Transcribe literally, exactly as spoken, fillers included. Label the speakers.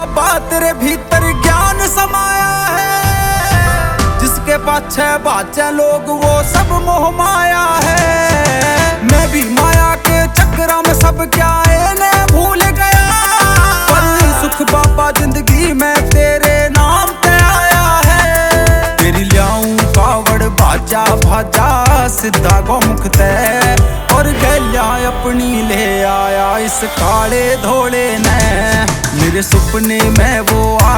Speaker 1: बात तेरे भीतर ज्ञान समाया है, जिसके पाछे बाचे लोग वो सब मोह माया है। मैं भी माया के चक्कर में सब क्या ने भूल गया, पर सुख बाबा जिंदगी में तेरे नाम पे आया है। तेरी लियाऊं कावड़ बाजा भाजा सीधा गोमुख तै, और गैल्या अपनी ले आया इस काले धोले ने। मेरे सुपने में वो आ